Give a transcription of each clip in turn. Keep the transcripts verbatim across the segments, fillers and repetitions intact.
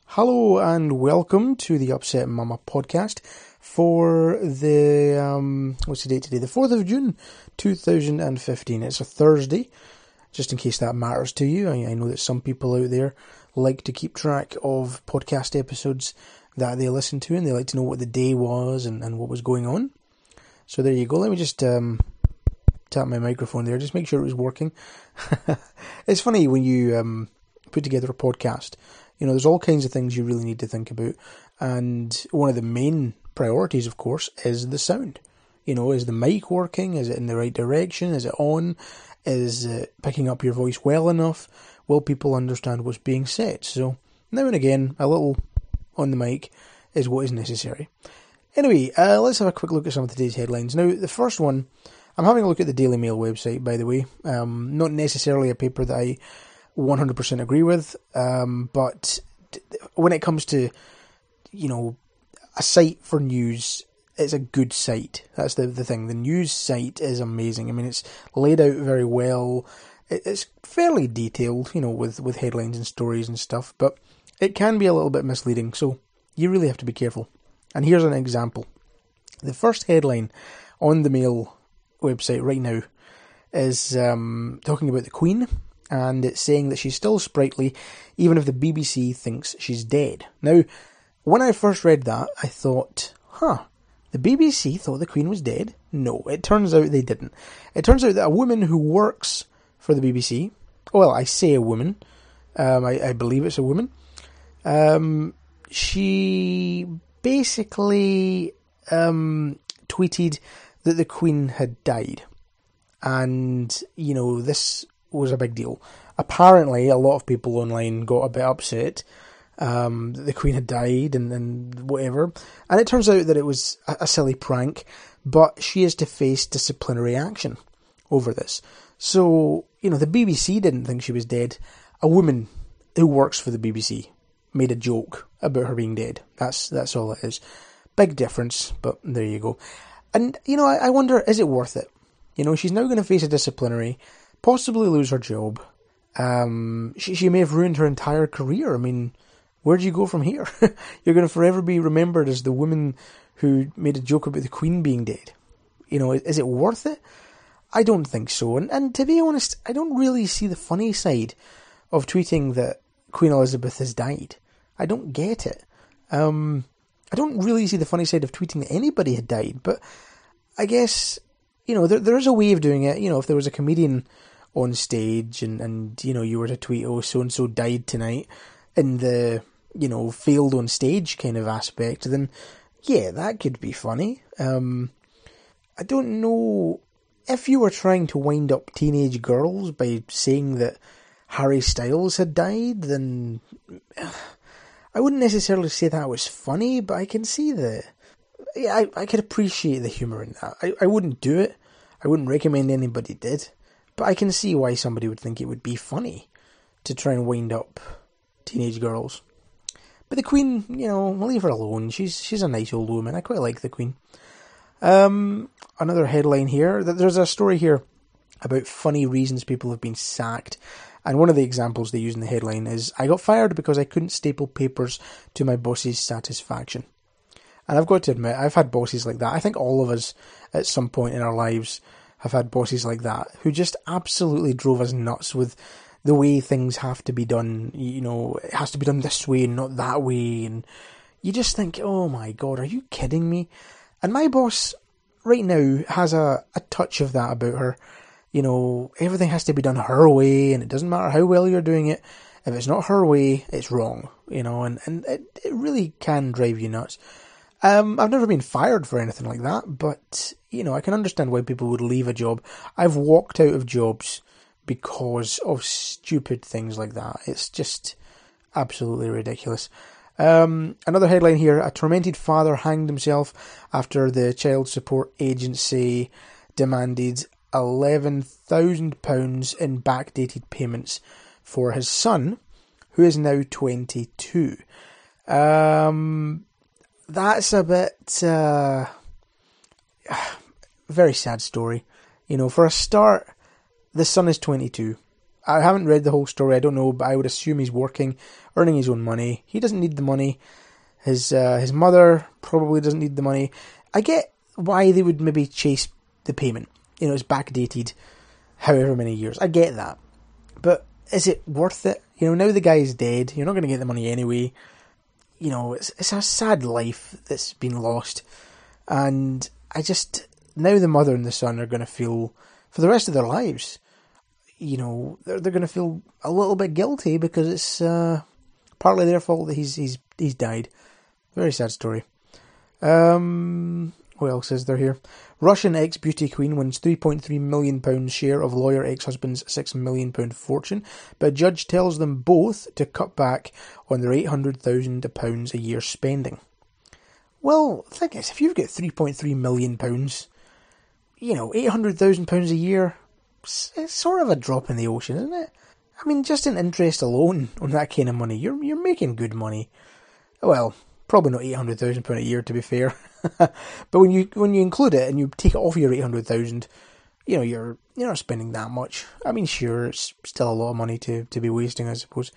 Hello and welcome to the Upset Mama podcast for the, um, what's the date today? The fourth of June, two thousand fifteen. It's a Thursday, just in case that matters to you. I, I know that some people out there like to keep track of podcast episodes that they listen to, and they like to know what the day was and, and what was going on. So there you go. Let me just um, tap my microphone there, just make sure it was working. It's funny when you um, put together a podcast. You know, there's all kinds of things you really need to think about. And one of the main priorities, of course, is the sound. You know, is the mic working? Is it in the right direction? Is it on? Is it picking up your voice well enough? Will people understand what's being said? So, now and again, a little on the mic is what is necessary. Anyway, uh, let's have a quick look at some of today's headlines. Now, the first one, I'm having a look at the Daily Mail website, by the way. Um, not necessarily a paper that I one hundred percent agree with, um, but when it comes to, you know, a site for news, it's a good site. That's the, the thing. The news site is amazing. I mean, it's laid out very well. It, it's fairly detailed, you know, with, with headlines and stories and stuff, but it can be a little bit misleading, so you really have to be careful. And here's an example. The first headline on the Mail website right now is um, talking about the Queen, and it's saying that she's still sprightly, even if the B B C thinks she's dead. Now, when I first read that, I thought, huh, the B B C thought the Queen was dead? No, it turns out they didn't. It turns out that a woman who works for the B B C, well, I say a woman, um, I, I believe it's a woman, um, she basically um, tweeted that the Queen had died. And, you know, this was a big deal. Apparently, a lot of people online got a bit upset um, that the Queen had died and, and whatever. And it turns out that it was a, a silly prank, but she is to face disciplinary action over this. So, you know, the B B C didn't think she was dead. A woman who works for the B B C made a joke about her being dead. That's that's all it is. Big difference, but there you go. And, you know, I, I wonder, is it worth it? You know, she's now going to face a disciplinary, possibly lose her job. Um, she, she may have ruined her entire career. I mean, where do you go from here? You're going to forever be remembered as the woman who made a joke about the Queen being dead. You know, is, is it worth it? I don't think so. And, and to be honest, I don't really see the funny side of tweeting that Queen Elizabeth has died. I don't get it. Um, I don't really see the funny side of tweeting that anybody had died, but I guess, you know, there there is a way of doing it. You know, if there was a comedian on stage and, and you know, you were to tweet, oh, so-and-so died tonight, in the, you know, failed on stage kind of aspect, then, yeah, that could be funny. Um, I don't know, if you were trying to wind up teenage girls by saying that Harry Styles had died, then I wouldn't necessarily say that was funny, but I can see the, yeah, I, I could appreciate the humour in that. I, I wouldn't do it. I wouldn't recommend anybody did. But I can see why somebody would think it would be funny to try and wind up teenage girls. But the Queen, you know, leave her alone. She's she's a nice old woman. I quite like the Queen. Um, another headline here. There's a story here about funny reasons people have been sacked. And one of the examples they use in the headline is, I got fired because I couldn't staple papers to my boss's satisfaction. And I've got to admit, I've had bosses like that. I think all of us at some point in our lives have had bosses like that who just absolutely drove us nuts with the way things have to be done. You know, it has to be done this way and not that way. And you just think, oh my God, are you kidding me? And my boss right now has a, a touch of that about her. You know, everything has to be done her way, and it doesn't matter how well you're doing it. If it's not her way, it's wrong. You know, and, and it, it really can drive you nuts. Um, I've never been fired for anything like that, but, you know, I can understand why people would leave a job. I've walked out of jobs because of stupid things like that. It's just absolutely ridiculous. Um, another headline here, a tormented father hanged himself after the child support agency demanded eleven thousand pounds in backdated payments for his son, who is now twenty-two. Um... That's a bit, uh, very sad story. You know, for a start, the son is twenty-two. I haven't read the whole story, I don't know, but I would assume he's working, earning his own money. He doesn't need the money. His uh, his mother probably doesn't need the money. I get why they would maybe chase the payment. You know, it's backdated however many years. I get that. But is it worth it? You know, now the guy's dead. You're not going to get the money anyway. You know, it's it's a sad life that's been lost. And I just, now the mother and the son are going to feel, for the rest of their lives, you know, they're, they're going to feel a little bit guilty because it's uh, partly their fault that he's he's he's died. Very sad story. Um, what else is there here? Russian ex-beauty queen wins three point three million pounds share of lawyer ex-husband's six million pounds fortune, but a judge tells them both to cut back on their eight hundred thousand pounds a year spending. Well, the thing is, if you've got three point three million pounds, you know, eight hundred thousand pounds a year, it's sort of a drop in the ocean, isn't it? I mean, just in interest alone on that kind of money, you're you're making good money. Well, probably not eight hundred thousand pounds a year, to be fair. But when you when you include it and you take it off your eight hundred thousand, you know, you're you're not spending that much. I mean, sure, it's still a lot of money to, to be wasting, I suppose.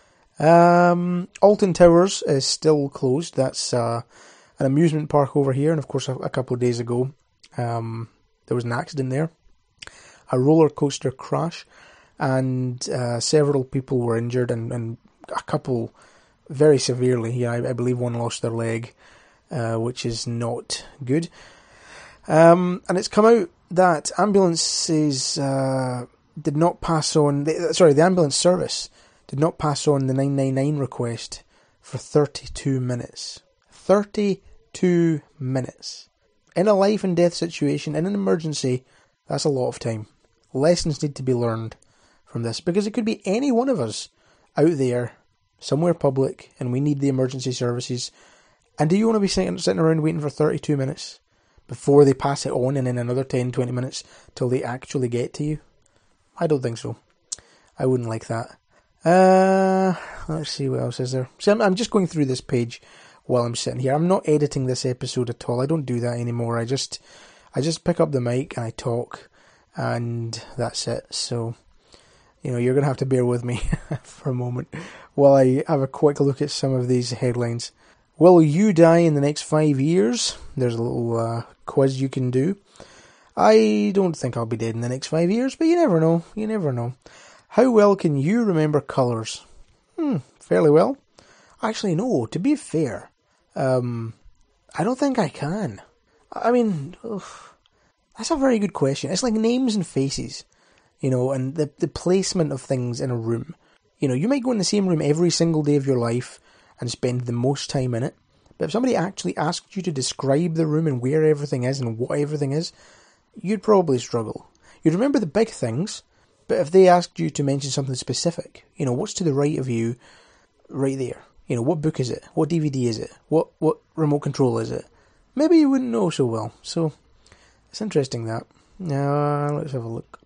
Um, Alton Towers is still closed. That's uh, an amusement park over here, and of course, a, a couple of days ago, um, there was an accident there, a roller coaster crash, and uh, several people were injured, and, and a couple very severely. Yeah, I, I believe one lost their leg, uh, which is not good. Um, and it's come out that ambulances uh, did not pass on. The, sorry, the ambulance service did not pass on the nine nine nine request for thirty-two minutes. thirty-two minutes. In a life and death situation, in an emergency, that's a lot of time. Lessons need to be learned from this, because it could be any one of us out there, somewhere public, and we need the emergency services. And do you want to be sitting, sitting around waiting for thirty-two minutes before they pass it on, and then another ten, twenty minutes till they actually get to you? I don't think so. I wouldn't like that. Uh, let's see what else is there. See, I'm, I'm just going through this page while I'm sitting here. I'm not editing this episode at all. I don't do that anymore. I just, I just pick up the mic and I talk, and that's it. So, you know, you're going to have to bear with me for a moment while I have a quick look at some of these headlines. Will you die in the next five years? There's a little uh, quiz you can do. I don't think I'll be dead in the next five years, but you never know. You never know. How well can you remember colours? Hmm, fairly well. Actually, no, to be fair, um, I don't think I can. I mean, ugh, that's a very good question. It's like names and faces, you know, and the, the placement of things in a room. You know, you might go in the same room every single day of your life and spend the most time in it, but if somebody actually asked you to describe the room and where everything is and what everything is, you'd probably struggle. You'd remember the big things, but if they asked you to mention something specific, you know, what's to the right of you, right there? You know, what book is it? What D V D is it? What what remote control is it? Maybe you wouldn't know so well. So, it's interesting that. Now, let's have a look.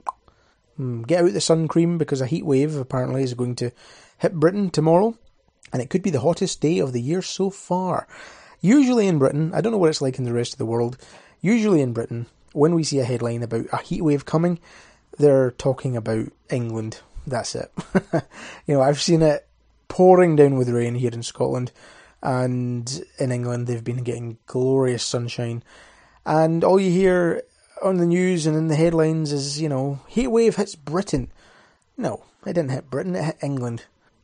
Hmm, get out the sun cream, because a heat wave apparently is going to hit Britain tomorrow, and it could be the hottest day of the year so far. Usually in Britain, I don't know what it's like in the rest of the world, usually in Britain, when we see a headline about a heat wave coming, they're talking about England. That's it. You know, I've seen it pouring down with rain here in Scotland, and in England they've been getting glorious sunshine, and all you hear on the news and in the headlines is, you know, heat wave hits Britain. No, it didn't hit Britain, it hit England.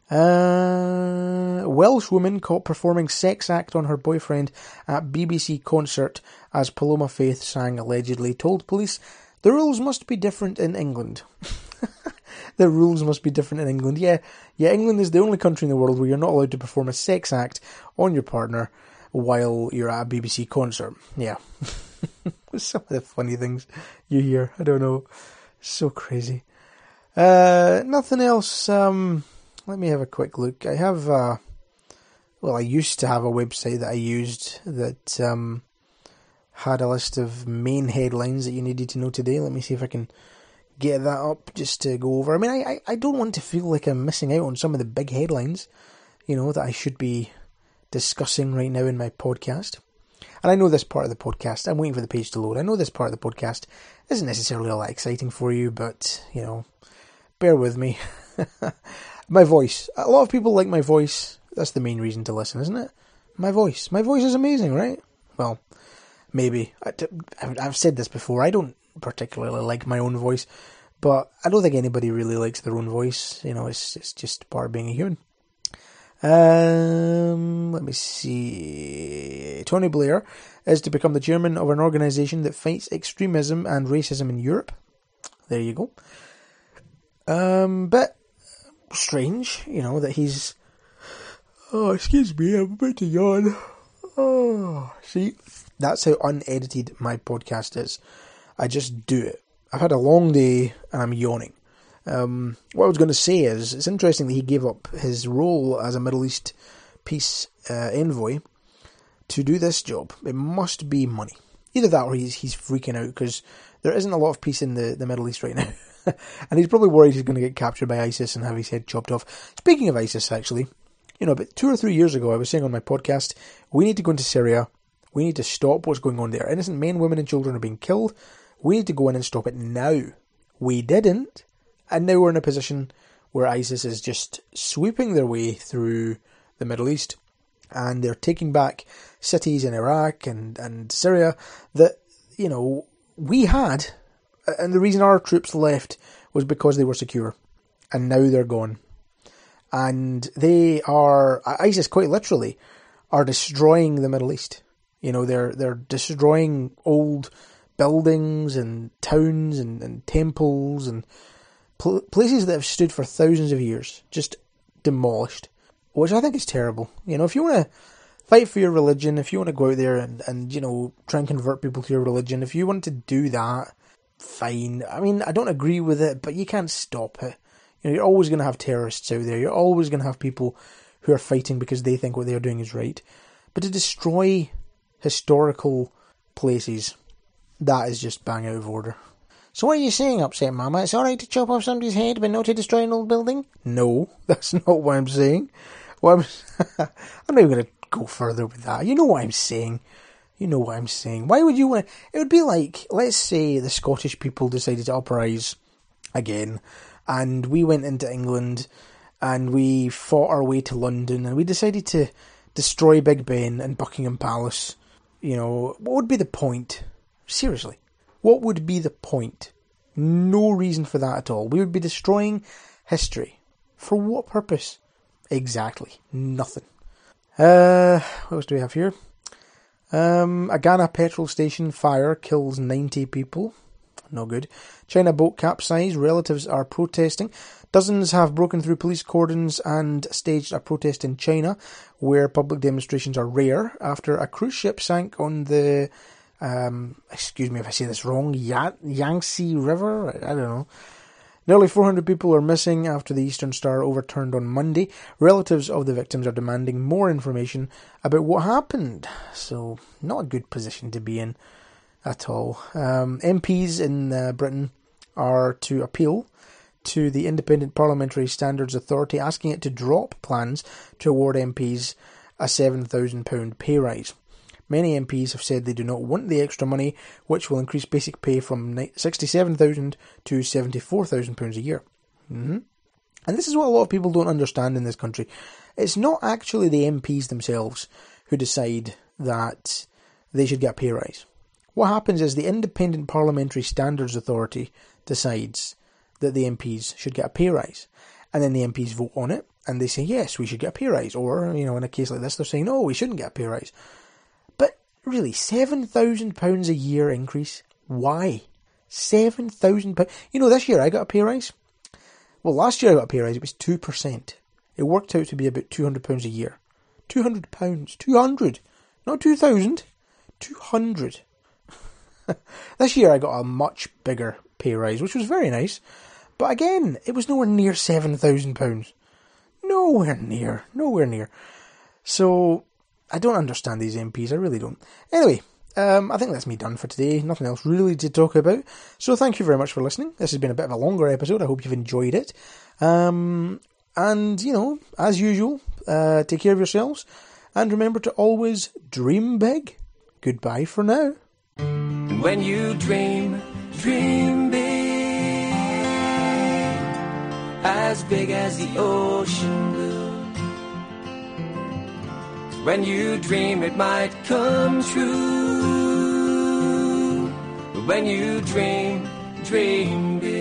Uh, Welsh woman caught performing sex act on her boyfriend at B B C concert as Paloma Faith sang allegedly, told police the rules must be different in England. The rules must be different in England. Yeah, yeah. England is the only country in the world where you're not allowed to perform a sex act on your partner while you're at a B B C concert. Yeah. Some of the funny things you hear. I don't know. So crazy. Uh, nothing else. Um, let me have a quick look. I have, uh, well, I used to have a website that I used that um, had a list of main headlines that you needed to know today. Let me see if I can get that up just to go over. I mean, I, I don't want to feel like I'm missing out on some of the big headlines, you know, that I should be discussing right now in my podcast. And I know this part of the podcast, I'm waiting for the page to load, I know this part of the podcast isn't necessarily all that exciting for you, but, you know, bear with me. My voice. A lot of people like my voice. That's the main reason to listen, isn't it? My voice. My voice is amazing, right? Well, maybe. I, I've said this before. I don't particularly like my own voice, but I don't think anybody really likes their own voice. You know, it's, it's just part of being a human. Um, let me see. Tony Blair is to become the chairman of an organisation that fights extremism and racism in Europe. There you go. Um, but strange, you know, that he's... Oh, excuse me, I'm about to yawn. Oh, see, that's how unedited my podcast is. I just do it. I've had a long day and I'm yawning. Um, what I was going to say is, it's interesting that he gave up his role as a Middle East peace uh, envoy to do this job. It must be money. Either that or he's he's freaking out because there isn't a lot of peace in the, the Middle East right now. And he's probably worried he's going to get captured by ISIS and have his head chopped off. Speaking of ISIS, actually, you know, about two or three years ago, I was saying on my podcast, we need to go into Syria. We need to stop what's going on there. Innocent men, women and children are being killed. We need to go in and stop it now. We didn't. And now we're in a position where ISIS is just sweeping their way through the Middle East. And they're taking back cities in Iraq and, and Syria that, you know, we had. And the reason our troops left was because they were secure. And now they're gone. And they are, ISIS quite literally, are destroying the Middle East. You know, they're they're destroying old buildings and towns and, and temples and pl- places that have stood for thousands of years. Just demolished. Which I think is terrible. You know, if you want to fight for your religion, if you want to go out there and, and, you know, try and convert people to your religion, if you want to do that, fine. I mean, I don't agree with it, but you can't stop it. You know, you're always going to have terrorists out there. You're always going to have people who are fighting because they think what they're doing is right. But to destroy historical places, that is just bang out of order. So what are you saying, Upset Mama? It's alright to chop off somebody's head, but not to destroy an old building? No, that's not what I'm saying. Well, I'm, I'm not even going to go further with that. You know what I'm saying. You know what I'm saying. Why would you want to... It would be like, let's say the Scottish people decided to uprise again, and we went into England, and we fought our way to London, and we decided to destroy Big Ben and Buckingham Palace. You know, what would be the point? Seriously. What would be the point? No reason for that at all. We would be destroying history. For what purpose? Exactly. Nothing. Uh, what else do we have here? Um, a Ghana petrol station fire kills ninety people. No good. China boat capsized. Relatives are protesting. Dozens have broken through police cordons and staged a protest in China, where public demonstrations are rare, after a cruise ship sank on the, um, excuse me if I say this wrong, ya- Yangtze River? I, I don't know. Nearly four hundred people are missing after the Eastern Star overturned on Monday. Relatives of the victims are demanding more information about what happened. So, not a good position to be in at all. Um, M Ps in uh, Britain are to appeal to the Independent Parliamentary Standards Authority, asking it to drop plans to award M Ps a seven thousand pounds pay rise. Many M Ps have said they do not want the extra money, which will increase basic pay from sixty-seven thousand pounds to seventy-four thousand pounds a year. Mm-hmm. And this is what a lot of people don't understand in this country. It's not actually the M Ps themselves who decide that they should get a pay rise. What happens is the Independent Parliamentary Standards Authority decides that the M Ps should get a pay rise. And then the M Ps vote on it, and they say, yes, we should get a pay rise. Or, you know, in a case like this, they're saying, no, we shouldn't get a pay rise. But really, seven thousand pounds a year increase? Why? seven thousand pounds? You know, this year I got a pay rise. Well, last year I got a pay rise, it was two percent. It worked out to be about two hundred pounds a year. two hundred pounds. two hundred. Not two thousand. two hundred. This year I got a much bigger pay rise, which was very nice. But again, it was nowhere near seven thousand pounds. Nowhere near. Nowhere near. So, I don't understand these M Ps. I really don't. Anyway, um, I think that's me done for today. Nothing else really to talk about. So, thank you very much for listening. This has been a bit of a longer episode. I hope you've enjoyed it. Um, and, you know, as usual, uh, take care of yourselves. And remember to always dream big. Goodbye for now. When you dream, dream big. as big as the ocean blue. When you dream it might come true. When you dream, dream big.